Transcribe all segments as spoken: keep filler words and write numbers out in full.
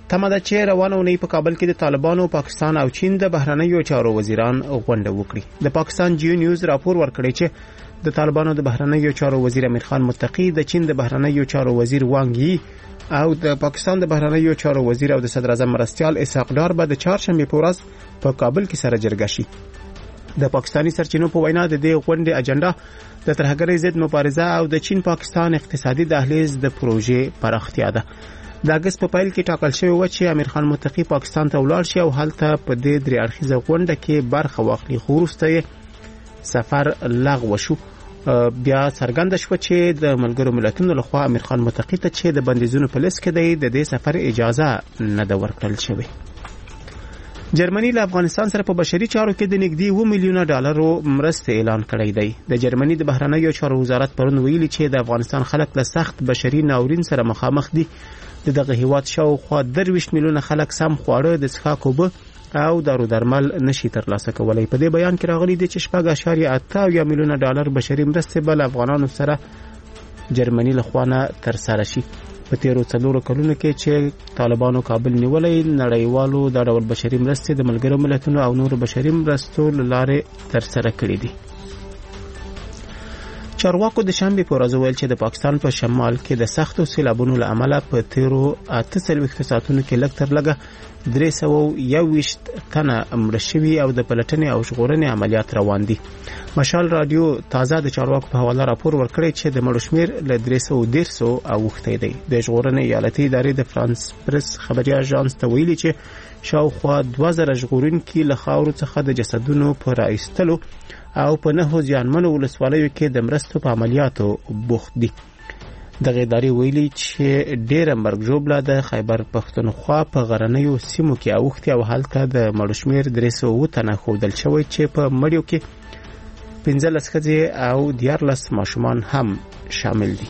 تمه ده چې روانه اونۍ په کابل کې د طالبانو، پاکستان او چین د بهرنیو چارو وزیران غونډه وکړي. د پاکستان جیو نیوز راپور ورکړی چې د طالبانو د بهرنیو چارو وزیر امیر خان متقی، د چین د بهرنیو چارو وزیر وانګ یی او د پاکستان د بهرنیو چارو وزیر او د صدر اعظم مرستیال اسحاق ډار به د چهارشنبه په ورځ په کابل کې سره جرګه شي. د پاکستانی سرچینو په وینا د دې غونډې اجنډا د ترهګرۍ ضد مبارزه او د چین پاکستان اقتصادي دهلیز د پروژې پراختیا ده. د اگست په پیل کې ټاکل شوی و چې امیر خان متقی پاکستان ته ولاړ شي او هلته په دې درې اړخیزه غونډه کې برخه واخلي، خو وروسته سفر لغوه شو. بیا څرګنده شوه چې د ملګرو ملتونو لخوا امیر خان متقی ته چې د بندیزونو په لیست کې دی د دې سفر اجازه نه ده ورکړل شوې. جرمني له افغانستان سره په بشري چارو کې د نږدې اوه میلیونه ډالرو مرستې اعلان کړی دی. د جرمني د بهرنیو چارو وزارت پرون ویلي چې د افغانستان خلک له سخت بشري ناورین سره مخامخ دي. د دغه هیواد شاوخوا درویشت میلیونه خلک سم خواړه، د څښاک اوبه او دارو درمل نشي ترلاسه کولای. په دې بیان کې راغلي دي چې شپږ اعشاریه اته اویا میلیونه ډالر بشري مرستې به له افغانانو سره جرمني لخوا نه ترسره شي. په تیرو څلورو کلونو کې چې طالبانو کابل نیولای، نړیوالو دا ډول بشري مرستې د ملګرو ملتونو او نورو بشري مرستو له لارې ترسره کړې دي. چارواکو د شنبه په ورځ ویل چې د پاکستان په شمال کې د سختو سیلابونو له امله په تیرو اته څلوېښت ساعتونو کې لږ تر لږه درې سوه یوویشت تنه مړه شوي او د پلټنې او ژغورنې عملیات روان دي. مشال رادیو تازه د چارواکو په حواله راپور ورکړی چې د مړو شمیر له درې سوه دېرش اوښتی دی. د ژغورنې ایالتي ادارې د فرانس پرس خبري اژانس ته ویلي چې شاوخوا دوه زره ژغورونکي له خاورو څخه د جسدونو په راایستلو او په نهو زیانمنو ولسوالیو کې د مرستو په عملیاتو بوخت دي. دغه ادارې ویلي چې ډېره مرګ ژوبله د خیبر پښتونخوا په غرنیو سیمو کې اوښتې او هلته د مړو شمیر درې سوه اووه تنه ښودل شوی چې په مړیو کې پنځلس ښځې او دیارلس ماشومان هم شامل دي.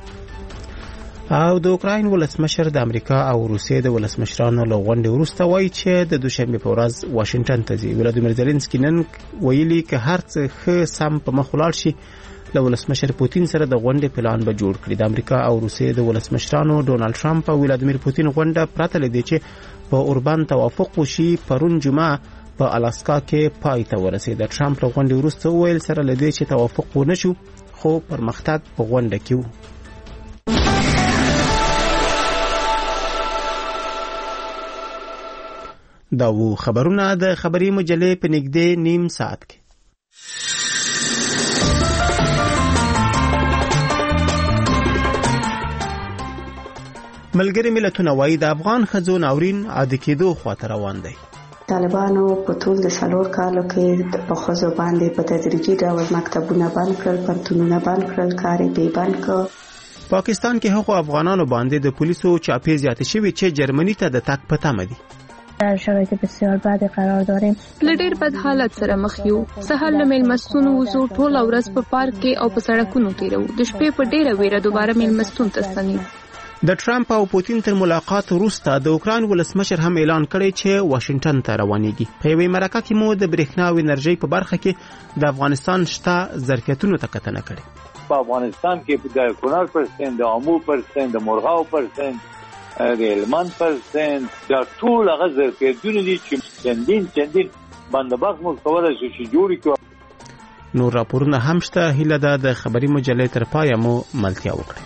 او د اوکراین ولسمشر د امریکا او روسیې د ولسمشرانو له غونډې وروسته وایي چې د دوشنبه په ورځ واشنگټن ته ځي. ولادیمیر زيلنسکي نن ویلي که هر څه ښه سم په مخ ولاړ شي له ولسمشر پوتین سره د غونډې پلان به جوړ کړي. د امریکا او روسیې د ولسمشرانو ډونالد ټرمپ او ولادیمیر پوتین غونډه پرته لدې چې په اوربان توافق وشي پرون جمعه په الاسکا کې پای ته ورسېده. ټرمپ له غونډې وروسته وویل سره لدې چې توافق ونه شو خو پرمختګ په غونډه کې و. دا وو خبرونه د خبري مجلې په نږدې نیم ساعت کې. ملګری ملتونه وایي د افغان ښځو ناورین عادي کېدو خواته روان دی. طالبانو په ټول د څلور کالو کې په ښځو باندې په تدریجي ډول مکتبونه بند کړل، پوهنتونونه بند کړل، کار یې بند کړ. پاکستان کې هغو افغانانو باندې د پولیسو چاپې زیاتې شوي چې جرمني ته د تګ په تمه دي. در شرایط بسیار بدی قرار داریم. له ډېر بد حالت سره مخ یو. سهار له میلمستون وځو، ټول ورځ په پارک کې او په سړکونو تیرو. د شپې په ډېره ویره دوباره میلمستون ته ستنیږو. د ټرمپ او پوتین تر ملاقات وروسته د اوکراین ولسمشر هم اعلان کړی چې واشنگټن ته روانېږي. په یوې مرکه کې مو د برېښنا او انرژۍ په برخه کې د افغانستان شته ظرفیتونو ته کتنه کړې. په افغانستان کې د کونړ پرسنټ، د امو پرسنټ، د مرغاو پرسنټ، د هلمند پرسنټ، دا ټول هغه ظرفیتونه دي چې چندین چندین بندوبست موږ کولی شو چې جوړ کړو. نور راپورونه هم شته. هیله ده د خبري مجلې تر پایه مو ملتیا وکړئ.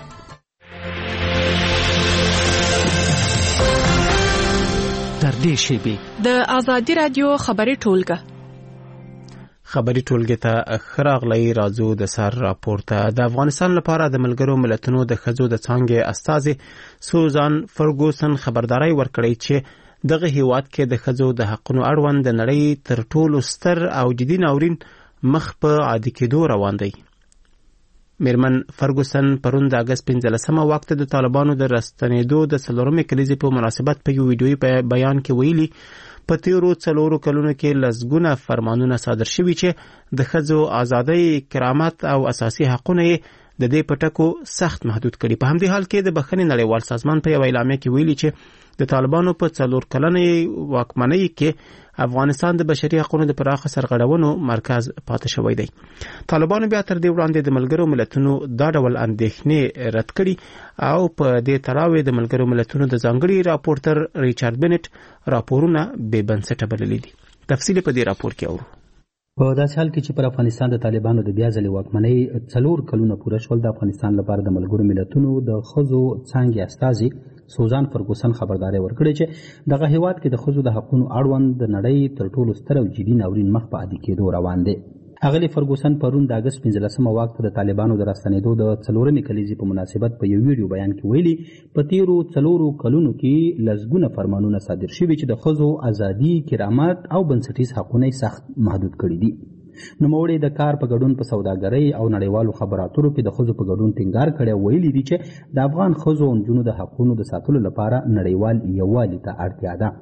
تر دې شیبې د آزادي رادیو خبري ټولګه خبري ټولګه ته خراغلی راځو د سر راپورته. د افغانستان لپاره د ملګرو ملتونو د ښځو د څانګې استازي سوزان فرګوسن خبرداري ورکړی چې دغه هیواد کې د ښځو د حقونو اړوند د نړۍ تر ټولو ستر او جدي ناورین مخ په عادي کېدو روان دی. میرمن فرګوسن پرون د اگست پنځلسمه وخت د طالبانو د راستنېدو د څلورمې کلیزې په مناسبت په یو ویډیویي بیان کې ویلي په تیرو څلورو کلونو کې لسګونه فرمانونه صادر شوي چې د ښځو ازادۍ، کرامت او اساسي حقونه د دې پټکو سخت محدود کړي. په همدې حال کې د بخښنې نړیوال سازمان په یو اعلامیه کې ویلي چې د طالبانو په څلور کلنې واکمنۍ کې افغانستان د بشري حقوقو د پراخه سرغړونو مرکز پاتې شوی دی. طالبانو بیا تر دې وړاندې د ملګرو ملتونو دا ډول اندېښنې رد کړي او په دې تړاو د ملګرو ملتونو د ځانګړي راپورټر ریچارډ بنټ راپورونه بې بنسټه بللي دي. تفصیل په دې راپور کې اورو. په داسې حال کې چې پر افغانستان د طالبانو د بیا ځلې واکمنۍ څلور کلونه پوره شول، د افغانستان لپاره د ملګرو ملتونو د ښځو څانګې استازي سوزان فرګوسن خبرداري ورکړې چې دغه هیواد کې د ښځو د حقوقو اړوند د نړۍ تر ټولو ستر او جدي ناورین مخ په عادي کېدو روان دی. اغلی فرګوسن پرون د اگست پنځلسمه واک ته د طالبانو د راستنېدو د څلورمې کلیزې په مناسبت په یو ویډیو بیان کې ویلي په تیرو څلورو کلونو کې لسګونه فرمانونه صادر شوي چې د ښځو ازادي، کرامت او بنسټیز حقونه سخت محدود کړي دي. نوموړي د کار په ګډون په سوداګرۍ او نړیوالو خبراتو کې د ښځو په ګډون ټینګار کړی، ویلي دي چې د افغان ښځو او نجونو د حقونو د ساتلو لپاره نړیوال یووالي ته اړتیا ده.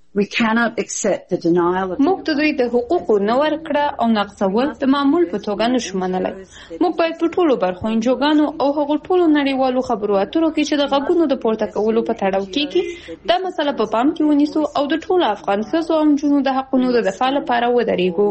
موږ د دوی د حقوقو نه ورکړه او نقصول د معمول په توګه نشو منلی. موږ باید په ټولو برخو انجوګانو او هغو ټولو نړیوالو خبرو اترو کې چې د غږونو د پورته کولو په تړاو کېږي دا مسله په پام کې ونیسو او د ټولو افغان ښځو او نجونو د حقونو د دفاع لپاره ودرېږو.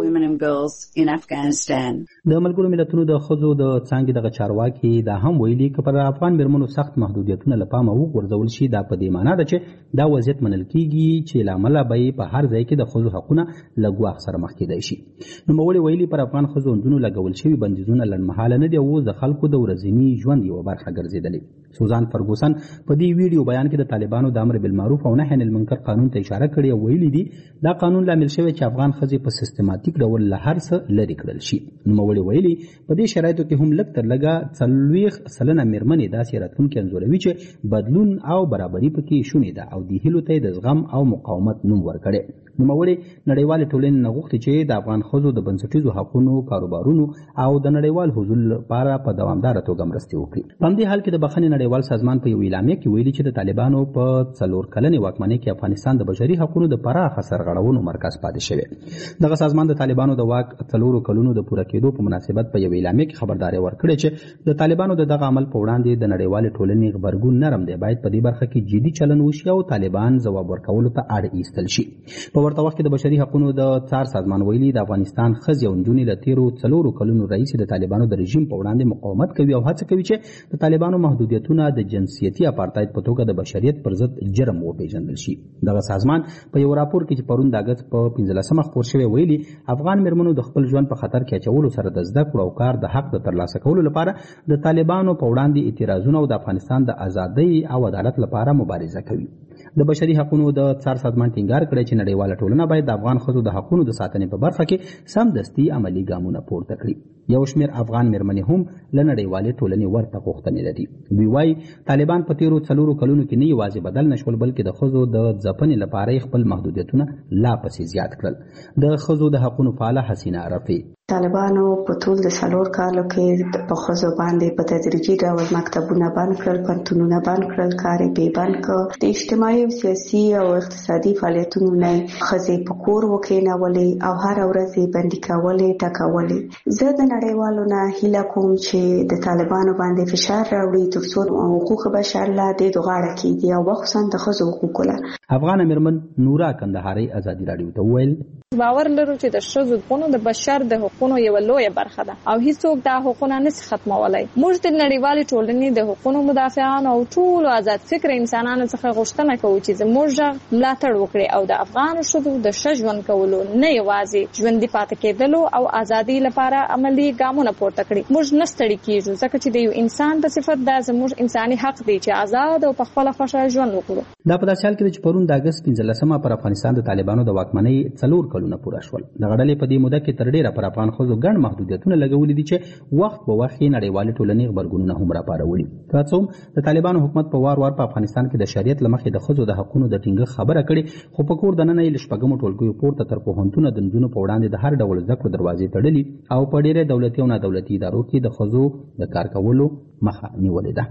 د ملګرو ملتونو د ښځو د څانګې دغه چارواکي دا هم ویلي که پر افغان میرمنو سخت محدودیتونه له پامه وغورځول شي، دا په دې معنا ده چې دا وضعیت منل کېږي چې له امله به په هر ځای کې د ښځو حقونه له ګواښ سره مخ کېدای شي. نوموړي ویلي پر افغان ښځو او نجونو لګول شوي بندیزونه لنډمهاله نه دي او د خلکو د ورځني ژوند یوه برخه ګرځېدلې. سوزان فرګوسن په دې ویډیو بیان کې د طالبانو د امر بالمعروف او نهي عن المنکر قانون ته اشاره کړې او ویلي دي دا قانون لامل شوی چې افغان ښځې په سیستماتیک ډول له هر څه لرې کړل شي. نوموړي ویلي په دې شرایطو کې هم لږ تر لږه څلوېښت سلنه میرمنې داسې راتلونکي انځوروي چې بدلون او برابري پکې شونې ده او دې هیلو ته یې د زغم او مقاومت نوم ورکړی. نوموړي نړیوالې ټولنې نه غوښتي چې د افغان ښځو د بنسټیزو حقونو، کاروبارونو او د نړیوال حضور لپاره په دوامداره توګه مرستې وکړي. په همدې حال کې د بخښنې نړیوال سازمان په یو اعلامیه کې ویلي چې د طالبانو په څلور کلنې واکمنۍ کې افغانستان د بشري حقونو د پراخه سرغړونو مرکز پاتې شوی. دغه سازمان د طالبانو د واک څلورو کلونو د پوره کېدو په مناسبت په یو اعلامیه کې خبرداري ورکړې چې د طالبانو د دغه عمل په وړاندې د نړیوالې ټولنې غبرګون نرم دی، باید په دې برخه کې جدي چلند وشي او طالبان ځواب ورکولو ته اړ ایستل شي. په ورته وخت کې د بشري حقوقو د څار سازمان ویلي د افغانستان ښځې او نجونې له تیرو څلورو کلونو راهیسې د طالبانو د رژیم په وړاندې مقاومت کوي او هڅه کوي چې د طالبانو محدودیتونه د جنسیتي اپارتاید په توګه د بشریت پر ضد جرم وپېژندل شي. دغه سازمان په یو راپور کې چې پرون د اګست په پنځلسمه خپور شوی ویلي افغان میرمنو د خپل ژوند په خطر کې اچولو سره د زده کړو او کار د حق د ترلاسه کولو لپاره د طالبانو په وړاندې اعتراضونه او د افغانستان د ازادۍ او عدالت لپاره مبارزه کوي. د بشري حقوقو د څار سازمان ټینګار کړی چې نړیواله ټولنه باید د افغان ښځو د حقوقو د ساتنې په برخه کې سمدستي عملي ګامونه پورته کړي. یو شمېر افغان میرمنې هم له نړیوالې ټولنې ورته غوښتنې لري. دوی وایي طالبان په تیرو څلورو کلونو کې نه یوازې بدل نشول بلکې د ښځو د ځپنې لپاره خپل محدودیتونه لا پسې زیات کړل. د ښځو د حقوقو فعاله حسینه عرفي طالبانو په ټول د څلور کالو کې په ښځو باندې په تدریجي ډول مکتبونه بند کړل، پوهنتونونه بند کړل، کار یې بې بند کړ. د اجتماعي او سیاسي او اقتصادي فعالیتونو نه ښځې په کور وکېنولې او هر ورځ یې بندي کولې، ټکولې. زه د نړیوالو نه هیله کوم چې د طالبانو باندې فشار راوړي تر څو حقوق بشر لا د غاړه کېږي او خصوصا د ښځو حقوق له افغان میرمن نورا کندهاري ازادي راډیو ته ویل باور لرو چې د ښځو حقوقو د بشر د حقوقو یو لویه برخه ده او هیڅوک دا حقوق نه نشي ختمولای. موږ د نړیوالې ټولنې د حقوقو مدافعان او ټول آزاد فکر انسانانو څخه غوښتنه کوو چې زموږ ملاتړ وکړي او د افغان ښځو د ښه ژوند کولو نه یوازې ژوندي پاتې کېدلو او ازادي لپاره عملی ګامونه پورته کړي. موږ نه ستړي کیږو ځکه چې د یو انسان په صفت دا زموږ انساني حق دی چې آزاد او په خپل خوښه ژوند وکړو. دا په داسې حال کې چې پرون د اګست پنځلسمه پر افغانستان د طالبانو د واکمنۍ څلور کلونه پوره شول. د غړلې په دې موده کې تر ډیره پر افغان ښځو ګڼ محدودیتونه لګولې دي چې وخت په وخت یې نړیوالې ټولنې غبرګونونه هم راپاروړي. که څه هم د طالبانو حکومت په وار وار په افغانستان کې د شریعت له مخې د ښځو د حقونو د ټینګښت خبره کړې، خو په کور دننه یې له شپږمو ټولګیو پورته تر پوهنتونه د نجونو په وړاندې د هر ډول زده کړو دروازې تړلي او په ډیری دولتي او نادولتي ادارو کې د ښځو د کار کولو مخه نیولې ده.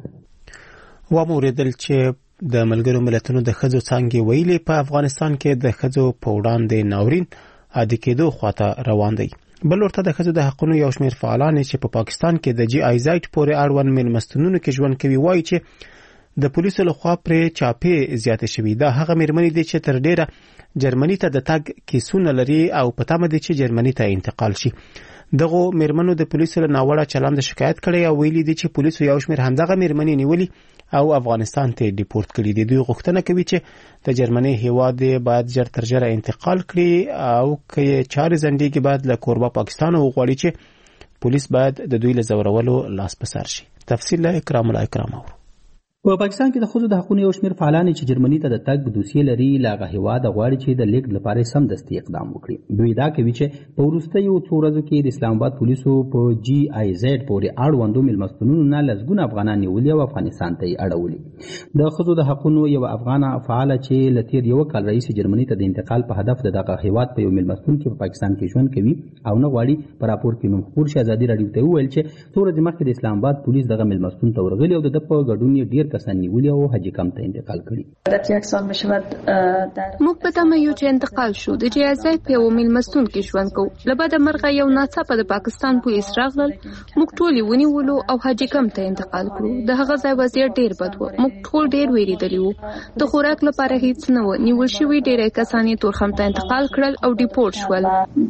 وموریدل چې د ملګرو ملتونو د ښځو څانګې ویلي په افغانستان کې د ښځو په وړاندې ناورین عادي کېدو خواته روان دی. بل ورته د ښځو د حقونو یو شمېر فعالان چې په پاکستان کې د جی آی زیډ پورې اړوند میلمستونونو کې ژوند کوي وایي چې د پولیسو لخوا پرې چاپې زیاتې شوي. دا هغه میرمنې دي چې تر ډیره جرمني ته د تګ کیسونه لري او په تمه دي چې جرمني ته انتقال شي. دغه میرمنو د پولیسو له ناوړه چلند شکایت کړی او ویلي دي چې پولیسو یو شمېر همدغه میرمنې نیولي او افغانستان ته ډیپورت کړي دي. دوی غوښتنه کوي چې د جرمني هیواد باید ژر تر ژره انتقال کړي او که چارې ځنډېږي باید له کوربه پاکستان وغواړي چې پولیس باید د دوی له ځورولو لاس په سر شي. تفصیل له اکرام الله اکرام اورو. په پاکستان کې د ښځو د حقونو یو شمېر فعالان چې جرمني ته د تګ دوسیې لري له هغه هېواده غواړي چې د لیږد لپاره سمدستي اقدام وکړي. دوی دا کوي چې په وروستیو څو ورځو کې د اسلام آباد پولیسو په جی آی زیډ پورې اړوندو میلمستونونو نه لسګونه افغانان نیولي او افغانستان ته یې اړولي. د ښځو د حقونو یوه افغانه فعاله چې له تېر یوه کال راهیسې جرمني ته د انتقال په هدف د دغه هېواد په یو میلمستون کې په پاکستان کې ژوند کوي او نه غواړي په راپور کې نوم خپور شي، ازادي راډیو ته وویل چې څو ورځې مخکې د اسلام آباد پولیس دغه میلمستون ته ورغلي او د ده په ګډون یې ډېر کسان نیولي او حاجی کم ته انتقال کړي. موږ په تمه یو چې انتقال شو. د جی آی زیډ په یو میلمستون کې ژوند کوو. له بده مرغه یو ناڅاپه د پاکستان پولیس راغلل، موږ ټول یې ونیولو او حاجی کم ته انتقال کړو. د هغه ځای وضعیت ډېر بد و. موږ ټول ډېر ویریدلي وو. د خوراک لپاره هیڅ نه و. نیول شوي ډېری کسان یې تورخم ته انتقال کړل او ډیپورت شول.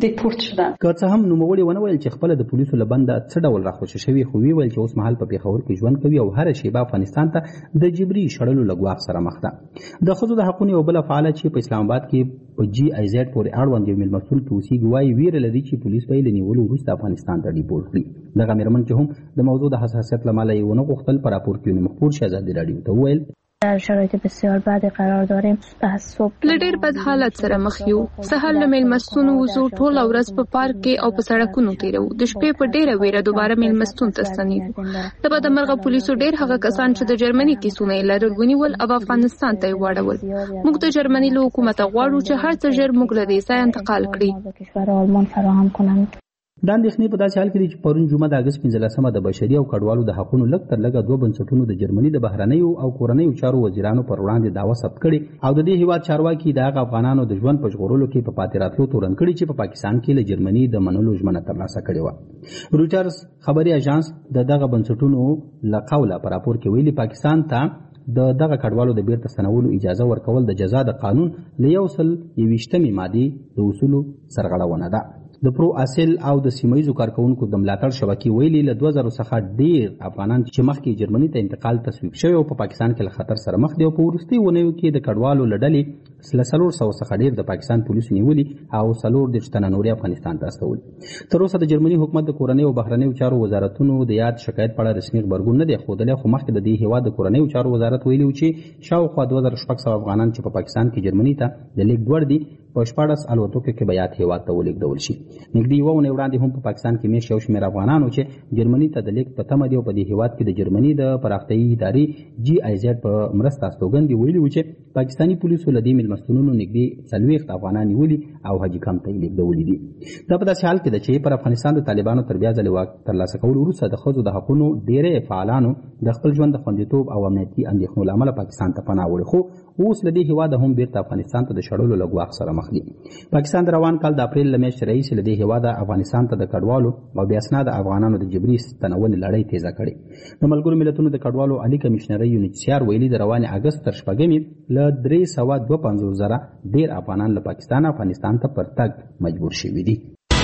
که څه هم نوموړي ونه ویل چې خپله د پولیسو له بنده څه ډول راخوشي شوي، خو ویل چې اوس مهال په پېښور کې ژوند کوي او هره شیبه افغانستان ته د جبري شړلو له ګواښ سره مخ ده. د ښځو د حقونو یو بله فعاله چې په اسلام آباد کې په جی آی زیډ پورې اړوند یو میلمستون کې اوسېږي وایي ویره لري چې پولیس به یې له نیولو وروسته افغانستان ته ډیپورټ کړي. دغه میرمن چې هم د موضوع د حساسیت له امله یې ونه غوښتل په راپور کې نوم خپور شي، ازادي راډیو ته وویل در شرایط بسیار بدی قرار داریم. از صبح له ډېر بد حالت سره مخ یو. سهار له میلمستون وځو، ټوله ورځ په پارک کې او په سړکونو تېروو. د شپې په ډېره ویره دوباره میلمستون ته ستنېږو. د بده مرغه پولیسو ډېر هغه کسان چې د جرمني کیسونه یې لرل ونیول او افغانستان ته یې واړول. موږ د جرمني له حکومته غواړو چې هر څه ژر موږ له دې ځایه انتقال کړي. کشور آلمان فراهم کنند. دا اندېښنې په داسې حال کې دي چې پرون جمعه د اګست پنځلسمه د بشري او کډوالو د حقونو لږ تر لږه دوه بنسټونو د جرمني د بهرنیو او کورنیو چارو وزیرانو پر وړاندې دعوه ثبت کړې او د دې هېواد چارواکي د هغه افغانانو د ژوند په ژغورلو کې په پاتې راتلو تورن کړي چې په پاکستان کې له جرمني د منلو ژمنه ترلاسه کړې وه. رویټرز خبري اژانس د دغه بنسټونو له قوله په راپور کې ویلي پاکستان ته د دغه کډوالو د بیرته ستنولو اجازه ورکول د جزا د قانون له یو سل یویشتمې مادې د اصولو سرغړونه ده. د پرو اصل او د سیمایي کارکونکو د ملاتړ شبکې ویلي له دوه زره څخه ډیر افغانان چې مخکې جرمني ته انتقال تصویب شوی او په پاکستان کې له خطر سره مخ دي او په وروستیو اونیو کې د کډوالو له ډلې له څلور سوه څخه ډیر د پاکستان پولیسو نیولي او څلور دېرش تنه نورې افغانستان ته استولي. تر اوسه د جرمني حکومت د کورنیو او بهرنیو چارو وزارتونو د یاد شکایت په اړه رسمي غبرګون نه دی ښودلی، خو مخکې د دې هېواد د کورنیو چارو وزارت ویلي و چې شاوخوا دوه زره شپږ سوه افغانان چې په پاکستان کې جرمني ته د لیږد وړ دي په شپاړس الوتکو کې به یاد هېواد ته ولېږدول شي. نږدې یوه اونۍ وړاندې هم په پاکستان کې میاشت یو شمېر افغانانو چې جرمني ته د لیږد په تمه دي او په دې هېواد کې د جرمني د پراختیایي ادارې جی آی زیډ په مرسته استوګن دي ویلي وو چې پاکستاني پولیسو له دې میلمستونونو نږدې څلوېښت افغانان نیولي او حاجي کم ته یې لېږدولي دي. دا په داسې حال کې ده چې پر افغانستان د طالبانو تر بیا ځلې واک ترلاسه کولو وروسته د ښځو د حقونو ډېری فعالانو د خپل ژوند د خوندیتوب او امنیتي اندېښنو له امله پاکستان ته پناه وړې، خو اوس له دې هېواده هم بیرته افغانستان ته د شړلو له ګواښ سره مخ دي. پاکستان د روان کال د اپریل له میاشتې راهیسې له دې هېواده افغانستان ته د کډوالو او بې اسناده افغانانو د جبري ستنونې لړۍ تیزه کړې. د ملګرو ملتونو د کډوالو عالي کمیشنرۍ یونیسیار ویلي د روانې اګست تر شپږمې له درې سوه دوه پنځوس زره ډېر افغانان له پاکستان افغانستان ته پر تګ مجبور شوي دي.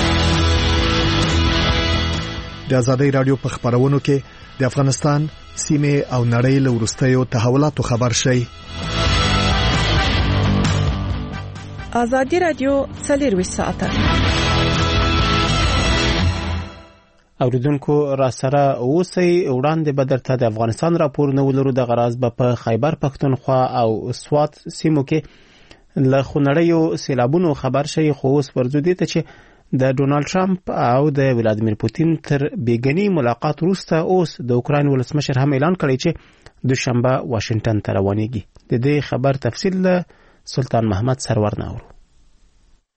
د ازادۍ راډیو په خبرونو کې د افغانستان سیمې او نړۍ له وروستیو تحولاتو خبر شئ. ازادي راډیو څلور ساعته اوریدونکو را سره اوسئ. وړاندې به درته د افغانستان راپورونه ولرو. د غراز به په خیبر پښتونخوا او سوات سیمو کې له خونړیو سیلابونو خبر شي، خو اوس ورځو دي ته چې د ډونالد ټرمپ او د ولادیمیر پوتین تر بیګنی ملاقات وروسته اوس د اوکراین ولسمشر هم اعلان کړی چې دوشنبه واشنگټن ته روانېږي. د دې خبر تفصیل سلطان محمد سرور ناورو.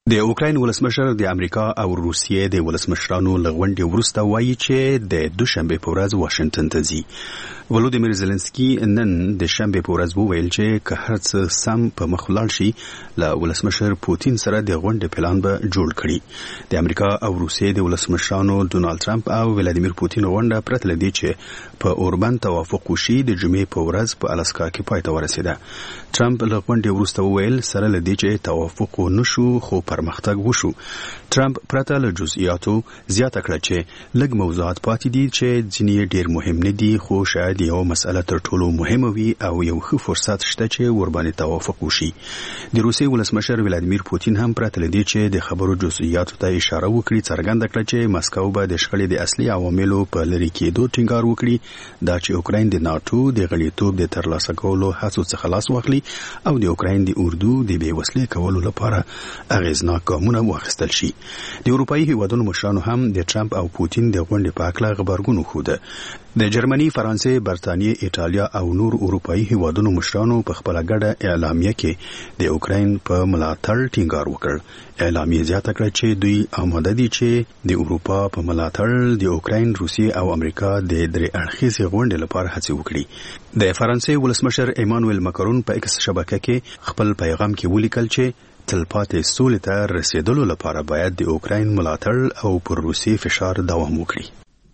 د اوکراین ولسمشر د امریکا او روسیې د ولسمشرانو لغونډې وروسته وایي چې د دوشنبه په ورځ واشنگټن ته ځي. ولودیمیر زيلنسکي نن د شنبه په ورځ وویل چې که هر څه سم په مخ لاړ شي له ولسمشر پوتین سره د غونډې پلان به جوړ کړي. د امریکا او روسیې د ولسمشرانو ډونالد ټرمپ او ولادیمیر پوتین غونډه پرته له دې چې په اوربند توافق وشي د جمعې په ورځ په الاسکا کې پای ته ورسېده. ټرمپ له غونډې وروسته وویل سره له دې چې توافق ونشو خو پرمختګ وشو. ټرمپ پرته له جزئیاتو زیاته کړه چې لږ موضوعات پاتې دي چې ځینې ډېر مهم نه دي خو شاید یو مسله تر ټولو مهمه وي او یو ښه فرصت شته چې ورباندې توافق وشي. د روسیې ولسمشر ولادیمیر پوتین هم پرته له دې چې د خبرو جزئیاتو ته اشاره وکړي څرګنده کړه چې مسکو به د شخړې د اصلي عواملو په لرې کېدو ټینګار وکړي دا چې اوکراین د ناتو د غړیتوب د ترلاسه کولو هڅو څخه لاس واخلي او د اوکراین د اردو د بې وسلې کولو لپاره اغیزناک ګامونه واخیستل شي. د اروپایي هیوادونو مشرانو هم د ټرمپ او پوتین د غونډې په اړه خبرګون وښوده. د جرمني، فرانسې، برتانیې، ایټالیا او نور اروپایي هیوادونو مشرانو په خپل ګډه اعلامیه کې د اوکراین په ملاتړ ټینګار وکړ. اعلامیه زیاته کړه چې دوی آماده دي چې د اروپا په ملاتړ د اوکراین، روسیې او امریکا د درې اړخیزې غونډې لپاره هڅې وکړي. د فرانسې ولسمشر ایمانوئل ماکرون په ایکس شبکه کې خپل پیغام کې ولیکل چې تلپاتې سولې ته رسیدلو لپاره باید د اوکراین ملاتړ او پر روسیې فشار دوام وکړي.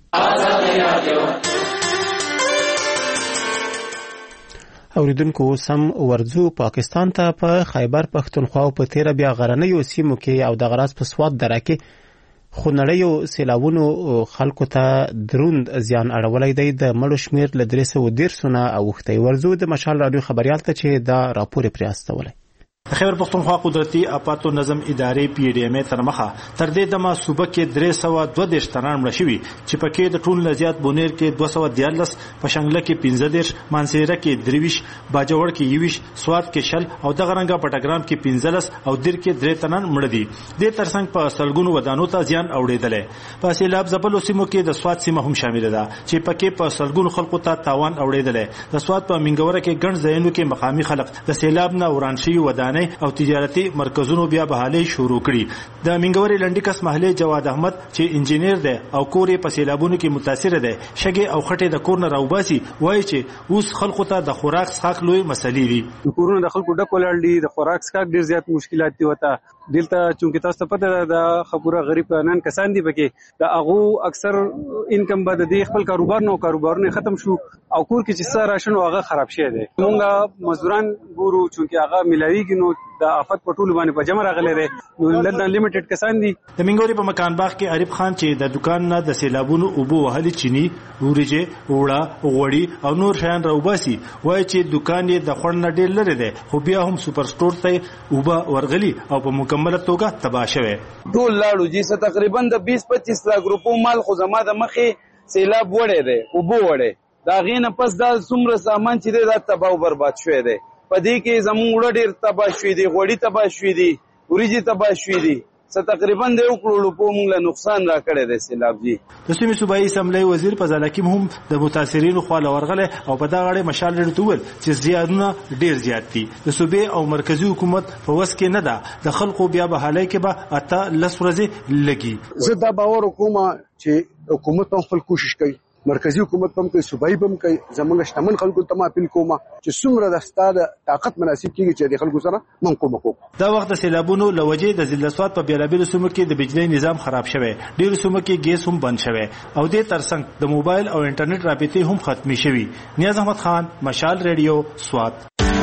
اوریدونکو سم ورځو پاکستان ته په خیبر پښتونخوا په تیر بیا غرنیو سیمو کې او د غراس په سواد دره کې خونړیو سیلاوونو خلکو ته دروند زیان اړولی دی. د مړو شمیر له درې سوه دېرش نه اوښتی. ورځو د مشال رادیو خبریال ته چې دا راپور پرې استولی. د خیبر پښتونخوا قدرتي آفاتو نظم ادارې پی ډي ام ای تر مخه تر دې دمه صوبه کې درې سوه دوه دېرش تنان مړه شوي چې پکې د ټول نه زیات بونیر کې دوه سوه دیارلس، په شنګله کې پنځه دېرش، مانسهره کې درې ویشت، باجوړ کې یو ویشت، سوات کې شل او دغه رنګه پټګرام کې پنځلس او دیر کې درې تنان مړه دي. دې ترڅنګ په سلګونو ودانو ته زیان اوړېدلی. په سیلاب ځپلو سیمو کې د سوات سیمه هم شامله ده چې پکې په سلګونو خلکو ته تاوان اوړېدلی. د سوات په منګوره کې ګڼ ځایونو کې مقامي خلک د سیلاب نه وران شوي ودانۍ او تجارتي مرکزونو بیا بحالي شروع کړي. د منګوري لنډیکس محلې جواد احمد چې انجینیر دی او کور په سیلابونو کې متاثر دی شګي او خټې د کور نه راوباسي وایي چې اوس خلکو ته د خوراک څښاک لوی مسلې دي. کورونه د خلکو ډک ولاړ دي، د خوراک څښاک ډیر زیات مشکلات دي وته دلته چونکه تاسو ته پته ده د خبره غریب نن کسان دي پکې د هغه اکثر انکم به د خپل کاروبار نو کاروبارونه ختم شو او کور کې چې سره راشن هغه خراب شي دي. موږ مزدوران ګورو چونکه هغه ملاویږي نو د آفت په ټول باندې په جمع راغلي دي. نو لندن لیمیټډ کسان دي. د منګوري په مکان باغ کې عارف خان چې د دکان نه د سیلابونو اوبو وهلي چینی، وريجه، وړه، غوړي او نور شیان راوباسي وایي چې دکان یې د خړ نه ډیر لري دی خو بیا هم سپر سٹور ته اوبه ورغلي او په مکمله توګه تباه شوی. ټول لاړو جی څه تقریبا د بیس پچیس لاک روپو مال خو زما د مخې سیلاب وړي دی اوبو وړي دا غینه پس دا څومره سامان چې دی دا تباہ او برباد شوی دی. پدې کې زموږ وړ ډیر تباہ شوی دی، غوړي تباہ شوی دی، وريجي تباہ شوی دی. څه تقریبا د یو کروڑ په موږ له نقصان را کړی دی سیلاب جی. د سیمې صوبایي اسمبلی وزیر فضل حکیم هم د متاثرینو خوا ورغله او په دا غړې مشال لري تول چې زیانونه ډیر زیات دي. د صوبې او مرکزی حکومت په وس کې نه ده د خلکو بیا بحالي کې به اته لس ورځې لګي. زه دا باور کوم چې حکومت هم خپل کوشش کوي، مرکزی حکومت هم کوي، صوبایي هم کوي. زمونږ شتمن خلکو ته ما اپیل کوم چې څومره د ستاده طاقت مناسب کیږي چې د خلکو سره من کوم کوم. دا وخت د سیلابونو لوجې د ضلع سواد په بیلابیلو سیمو کې د بجلی نظام خراب شوی، ډیرو سیمو کې ګیس هم بند شوی او د ترڅنګ د موبایل او انټرنیټ رابطې هم ختمي شوی. نیاز احمد خان، مشال ریډیو، سواد.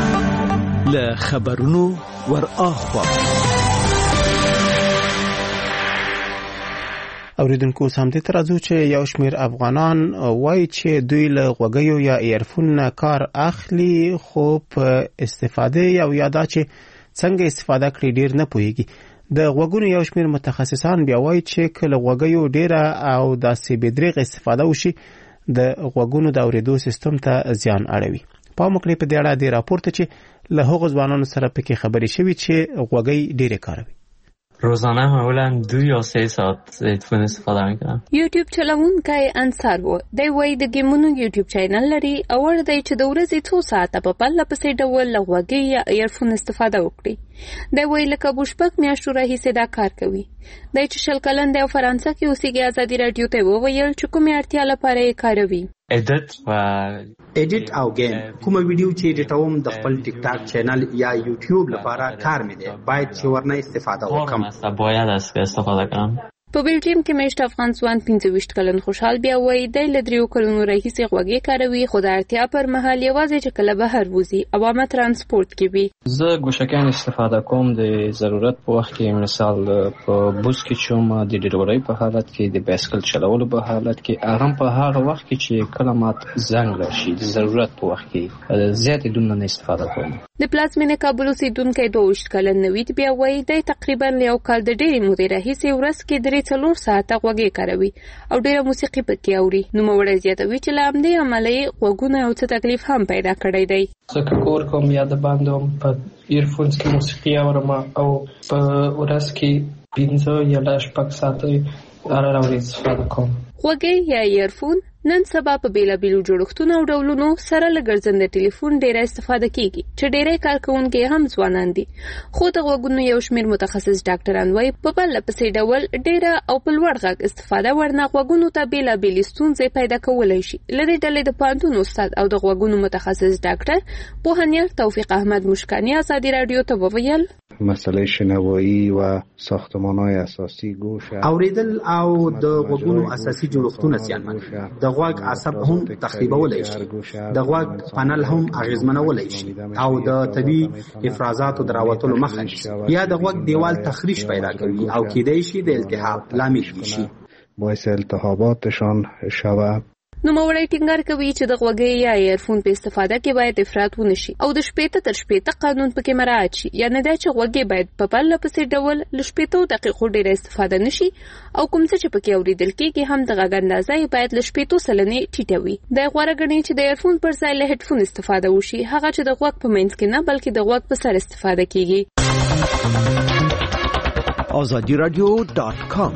له خبرونو ور اخوا اوریدونکو سم دې تر ازو چې یو شمیر افغانان وایي چې دوی له غوګیو یا ایرفون نه کار اخلي خو په استفاده او یادا چې څنګه استفاده کړي ډیر نه پوهیږي. د غوګونو یو شمیر متخصصان بیا وایي چې کله غوګیو ډیره او داسې بدریغ استفاده وشي د غوګونو د اوریدو سیستم ته زیان اړوي. په مکړې په دې اړه د راپورته چې له هغو ځوانانو سره پکې خبرې شوې چې غوګي ډیره کاروي. روزانه معمولا دو یا سه ساعت هدفون استفاده میکنم. یوټیوب چلوونکی انصار و دی وای د گیمونو یوټیوب چینل لري او ور دی چې د ورځې څو ساعته په بل پسې ډول لغوږی یا ایرفون استفاده وکړي. دی وای لکه بوشپک میاشتو راهیسې دا کار کوي. دی چې شل کلن دی او فرانسه کې اوسېږي ازادي رادیو ته وویل چې کومې اړتیا لپاره یې کاروي. ایډیټ و ایډیټ او گیم کومه ویډیو چې ایډیټوم د خپل ټیک ټاک چینل یا یوټیوب لپاره کار مې دی باید چې ورنه استفاده وکړم. باید از استفاده کنم. په بلجیم کې مېشت افغان ځوان پنځه ویشت کلن خوشحال بیا وایي دی له دریو کلونو راهیسې غوږۍ کاروي خو د اړتیا پر مهال یوازې چې کله بهر وځي عوامه ترانسپورت کې وي. زه ګوشکیان استفاده کوم د ضرورت په وخت کې، مثال په بوس کې چوم، د ډیلیورۍ په حالت کې، د بایسکل چلولو په حالت کې، هغه په هغه وخت کې چې کله مات زنګ لرشي د ضرورت په وخت کې زیات دونه نه استفاده کوم. د پلازمینې کابل اوسېدونکی دوه ویشت کلن نوید بیا وایي دی تقریبا یو کال د ډېرې مودې راهیسې ورځ کې درې څلور ساعته غوږۍ کاروي او ډېره موسیقي پکې اوري. نوموړی زیاتوي چې له همدې امله یې غوږونه یو څه تکلیف هم پیدا کړی دی. زه که کور کوم یا د باندې هم په ایرفونز کې موسیقي اورم او په ورځ کې پنځه یا لا شپږ ساعته هره ورځ استفاده کوم. غوږۍ یا ایرفون نن سبا په بیلابیلو جوړښتونو او ډولونو سره له ګرځنده ټلیفون ډیره استفاده کیږي چې ډیری کارکونکي هم ځوانان دي. خو د غوږونو یو شمېر متخصص ډاکټران وایي په بل پسې ډول ډیره او په لوړ غږ استفاده ورنه غوږونو ته بیلابیلې ستونزې پیدا کولی شي. لري ډلې د پوهنتون استاد او د غوږونو متخصص ډاکټر پوهنیار توفیق احمد مشکانی ازادي رادیو ته وویل مسئله شنوایی و ساختمان‌های اساسی گوش اوریدل او د غوږونو اساسي جوړښتونه زیانمن د غوږ عصب هم تخریبولی شي، د غوږ پنل هم اغیزمنولی شي او د طبي افرازاتو د راوتلو مخه نیسي یا د غوږ دیوال تخریش پیدا کوي او کیدای شي د التهاب لامل شي، باعث التهاباتشان شود. نوموړی ټینګار کوي چې د غوږۍ یا ایرفون په استفاده کې باید افراط ونشي او د شپېته تر شپېته قانون پکې مراعات شي. یعنې دا چې غوږۍ باید په پرله پسې ډول له شپېتو دقیقو ډېره استفاده نشي او کوم څه چې پکې اورېدل کېږي هم د غږ اندازه یې باید له شپېتو سلنې ټیټه وي. دی غوره ګڼي چې د ایرفون پر ځای له هډفون استفاده وشي، هغه چې د غوږ په منځ کې نه بلکې د غوږ په سر استفاده کېږي. آزادی رادیو ډاټ کام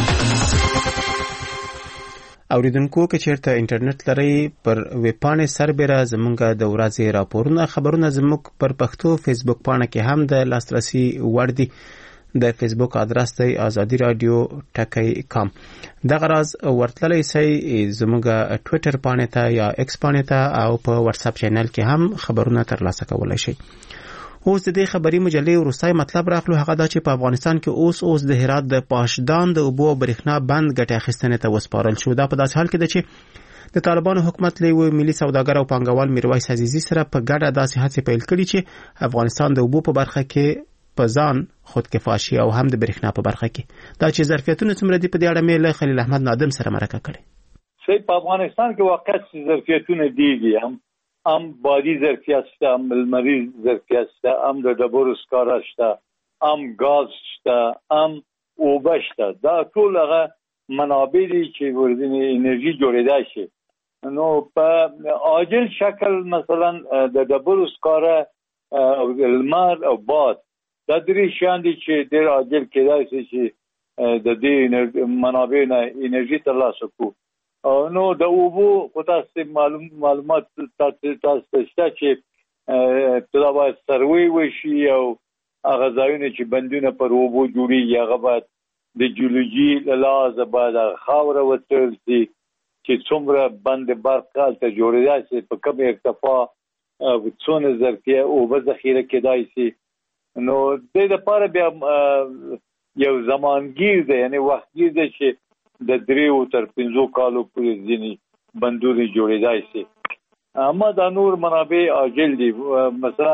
اوریدونکو که چیرته انټرنیټ لري پر ویب پاڼې سربېره زمونږ د ورځې راپورونه خبرونه زموږ پر پښتو فیسبوک پاڼه کې هم د لاسرسي وړ دي. د فیسبوک ادرس دی آزادی رادیو ټکی کام. دغه راز ورتللی سي زموږ ټویټر پاڼې ته یا ایکس پاڼې ته او په واتس اپ چینل کې هم خبرونه ترلاسه کولای شي. اوس د دې خبري مجلې وروستای مطلب راغلو، هغه دا چې په افغانستان کې اوس اوس د هرات د پاشدان د اوبو برېښنا بند ګټه اخیستنې ته وسپارل شو. دا په داسې حال کې ده چې د طالبانو حکومت له یو ملي سوداګر او پانګوال میرویس عزیزي سره په ګډه داسې هڅې پیل کړي چې افغانستان د اوبو په برخه کې په ځان خودکفا شي او هم د برېښنا په برخه کې. دا چې ظرفیتونه څومره دي په دې اړه مې له خلیل احمد نادم سره مرکه کړې. صحیح، په افغانستان کې واقعا ظرفیتونه دي، هم هم بادي ظرفیت شته، هم لمریز ظرفیت شته، هم د ډبرو سکاره شته، هم غاز شته، هم اوبه شته. دا ټول هغه منابع دي چې ورځنی انرژي جوړېدای شي. نو په عاجل شکل مثلا د ډبرو سکاره او لمر او باد دا درې شیان دي چې ډېر عاجل کېدای شي چې د دې منابع نه انرژي ترلاسه کړو. نو د اوبو خو تاسو معلوم معلومات تاسو تاسو شته چې دا باید سروي وشي او هغه ځایونه چې بندونه پر اوبو جوړیږي هغه باید د جیولوژي له لحاظه باید خاوره وڅېړل شي چې څومره بند برق هلته جوړېدای شي، په کوم ارتفاع څونه ظرفیه اوبه ذخیره کېدای شي. نو د دې لپاره بیا یو زمانګیر دی، یعنې وختګیر دی چې د دریو تر پنځو کالو پورې ځینې بندونه جوړېدای شي. اما دا نور منابع عاجل دي، مثلا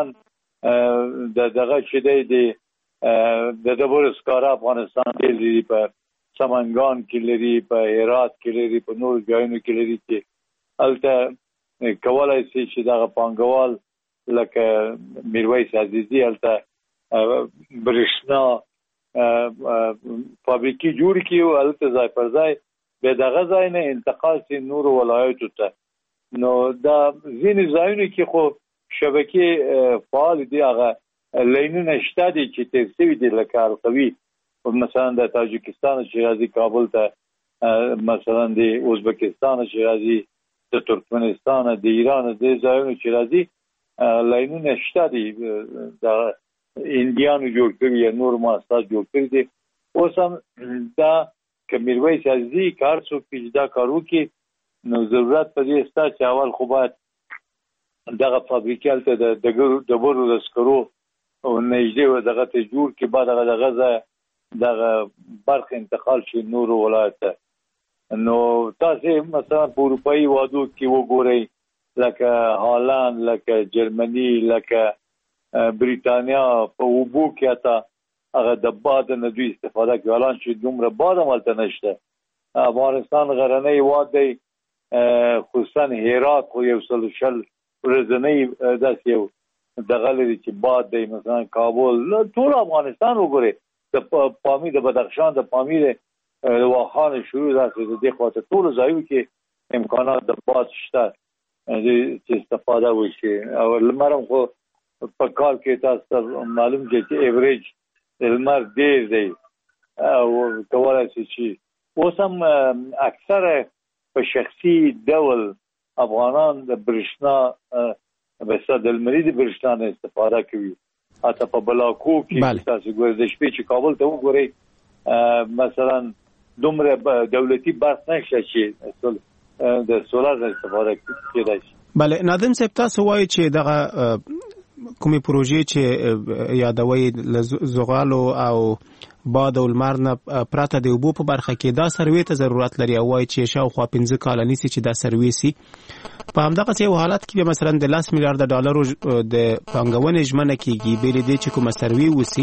د دغه چې دی د ډبرو سکاره افغانستان ډېر لري، په سمنګان کې لري، په هرات کې لري، په نورو ځایونو کې لري چې هلته کولی شي چې دغه پانګوال لکه میرویس عزیزي هلته برېښنا فابریکې جوړ کړي او هلته ځای پر ځای بیا دغه ځای نه انتقال شي نورو ولایتو ته. نو دا ځینې ځایونو کې خو شبکې فعال دي، هغه لینونه شته دي چې تیر شوي دي لکه القوي مثلا د تاجکستان چې راځي کابل ته، مثلا د ازبکستان چې راځي، د ترکمنستان، د ایران، د ځایونو چې راځي لاینونه شته دي، د انډیانو جوړ کړي یا نور مؤسسات جوړ کړي دي. اوس هم دا که میرویس عزیزي کار څوک چې دا کار وکړي نو ضرورت په دې شته چې اول خو باید دغه فابریکې هلته د ډبرو د سکرو نږدې دغه ته جوړ کړي، بعد هغه دغه ځای دغه برخه انتقال شي نورو ولایت ته. نو تاسو مثلا په اروپایي هېوادو کې وګورئ لکه هالند، لکه جرمني، لکه بریتانیا، په اوبو کې حتی هغه د باد نه دوی استفاده کوي، الان چې دومره باد هم هلته نشته. افغانستان غرنی هېواد دی، خصوصا هرات خو یو سل شل ورځنی داسې یو دغه لري چې باد دی. مثلا کابل، ټول افغانستان وګورئ، د پامیر، د بدخشان، د پامیر واخان شروع داسې د دې خواته ټولو ځایو کې امکانات د باد شته چې استفاده وشي. او لمر هم خو په کال کې تاسو ته معلوم دی چې ایوریج لمر ډېر دی او کولی شي چې اوس هم اکثره په شخصي ډول افغانان د برېښنا بس د لمري د برېښنا نه استفاده کوي. حتی په بلاکو کې تاسو ګورئ د شپې چې کابل ته وګورئ مثلا دومره دولتي برق نشته چې د سولار نه استفاده کېدای شي. بله نادم صاحب، تاسو وایئ چې دغه کومې پروژې چې یادوي له زغالو او باد او لمر نه پرته د اوبو په برخه کې دا سروې ته ضرورت لري، او وایي چې شاوخوا پنځه کاله نیسي چې دا سروې سي. په همدغسې یو حالت کې مثلا د لس میلیارده ډالرو د پانګونې ژمنه کېږي، بېلې دې چې کومه سروې وسي.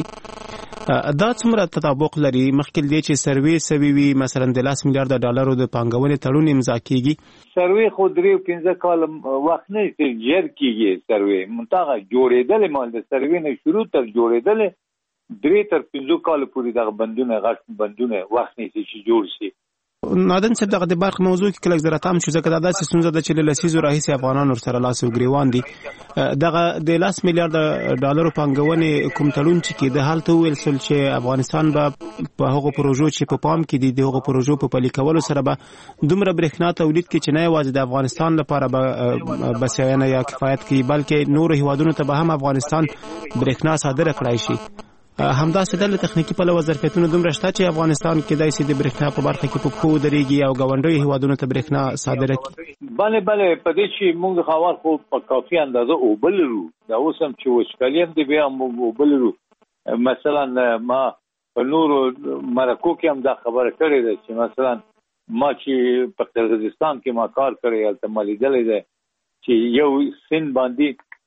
دا څومره تطابق لري مخکې دې چې سروې سوي وي، مثلا د لس میلیارده ډالرو د پانګونې تړون امضا کېږي؟ سروې خو درې پنځه کاله وخت نه چې ژر کېږي. سروې منتهغه جوړېدلې مال د سروې نه شروع تر جوړېدلې درې تر پنځه کاله پورې دغه بندونه غټ بندونه وخت نیسي چې جوړ شي. نادن صاحب، دغه د برق موضوع کې کله زه راتام شو، ځکه دا داسې ستونزه ده چې له لسیزو راهیسې افغانان ورسره لاس او ګریوان دي. دغه د لس میلیارده ډالرو پانګونې کوم تړون چې کېده هلته وویل شول چې افغانستان به په هغو پروژو چې په پام کې دي د هغو پروژو په پلي کولو سره به دومره برېښنا تولید کړي چې نه یوازې د افغانستان لپاره به بسیاینه یا کفایت کوي، بلکې نورو هېوادونو ته به هم افغانستان برېښنا صادره کړای شي. همداسې د تخنیکي پلوه ظرفیتونه دومره شته چې افغانستان کېدای شي د برېښنا په برخه کې په پښو ودرېږي او ګاونډیو هېوادونو ته برېښنا صادره کړي. بله بله په دې چې موږ خواص خو په کافي اندازه اوبه لرو، دا اوس هم چې وچکالي هم دی بیا موږ اوبه لرو. مثلا ما په نورو مرکو کې هم دا خبره کړې ده چې مثلا ما چې په قرغیزستان کې ما کار کړی هلته ما لیدلی دی چې یو سیند باندې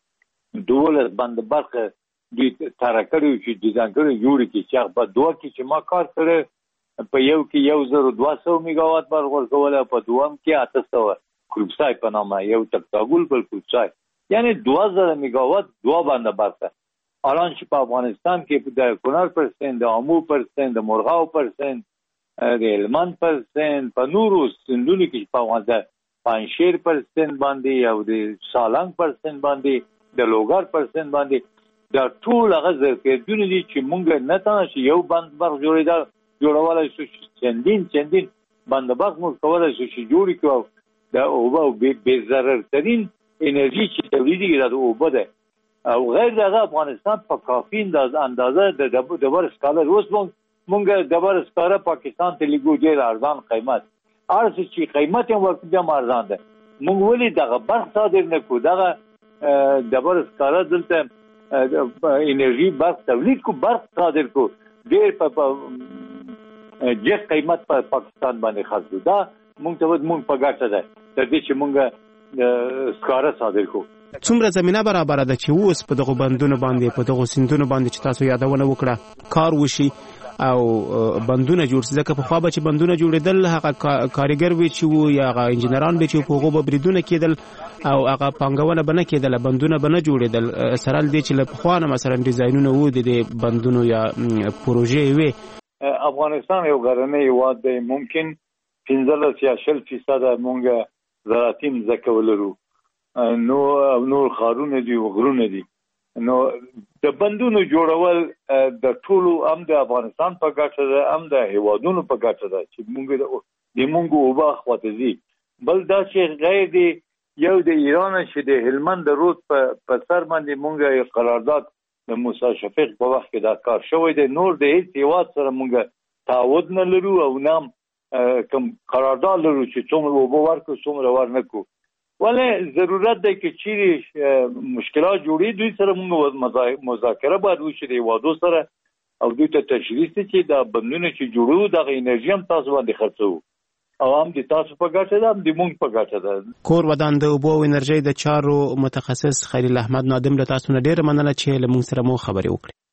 دولس بند برخه دوی تاره کړي چې ډیزاین کړي جوړ کړي چې په دوه کې چې ما کار کړی په یو کې یو زر دوه سوه میګاوات برق ورکولی، په دوم کې اته سوه کروبسای په نامه یو تکتاګل بل کروبسای، یعنی دوه زره میګاوات دوه بنده برقه. الان چې په افغانستان کې د کونړ پرسنټ، د امو پرسنټ، د مرغاو پرسنټ، د هلمند پرسنټ، په نورو سیندونو کې په افغانستان پنجشیر پرسنټ باندې او د سالنګ پرسنټ باندې د لوګر پرسنټ باندې دا ټول هغه ظرفیتونه دي چې مونږ نه تنه چې یو بند برق جوړېدل جوړولی شو، چندین چندین بند برق موږ کولی شو چې جوړ کړو. د اوبه او بې ضررترین انرژي چې تولیدېږي دا د اوبه ده او غیر دغه افغانستان په کافي اندازه د ډبر سکاره اوس مونږ ډبر سکاره پاکستان ته لیږو ډېر ارزان قیمت، هر څه چې قیمت یې ورکړي هم ارزان ده. مونږ ولې دغه برق صادر نه کړو؟ دغه ډبر سکاره دلته انرژي برق تولید کو، برق صادر کو، ډېر په جګ قیمت په پاکستان باندې خرڅو. دا مونږ ته مونږ په ګټه ده تر دې چې مونږ سکاره صادر کو. څومره زمینه برابره ده چې اوس په دغو بندونو باندې په دغو سیندونو باندې چې تاسو یادونه وکړه کار وشي او بندونه جوړ شي؟ ځکه پخوا به چې بندونه جوړېدل هغه کارګر وي چې وو یا هغه انجینران به چې په هغو به بریدونه کېدل او هغه پانګونه به نه کېدله، بندونه به نه جوړېدل، سره له دې چې له پخوا نه مثلا ډیزاینونه وو د دې بندونو یا پروژې وې. افغانستان یو غرنی هېواد دی، ممکن پنځلس یا شل فیصده مونږ زراعتي مځکه ولرو، نو نور ښارونه دي او غرونه دي. نو د بندونو جوړول د ټولو هم د افغانستان په ګټه ده هم د هیوادونو په ګټه ده چې موږ د موږ وبا خواتزي بل دا چې غیر دی یو د ایران چې د هلمند رود په سر باندې موږ قرارداد د موسی شفیق په وخت کې دا کار شوی دی نور د هیڅ هیواد سره موږ تعهد نه لرو او نام کوم قرارداد لرو چې څومره وبو ورکو څومره ورنکو ولې ضرورت دی چې چیرې مشکلات جوړي دوی سره موږ مذاکره باید وشي د هیوادو سره او دوی ته تشریح شي چې دا بندونه چې جوړو د انرژي هم تاسو باندې خرڅو او هم د تاسو په ګټه ده هم د موږ په ګټه ده. کور ودان د اوبو او انرژي د چارو متخصص خلیل احمد نادم له تاسو نه ډیره مننه چې له موږ سره مو خبرې وکړې.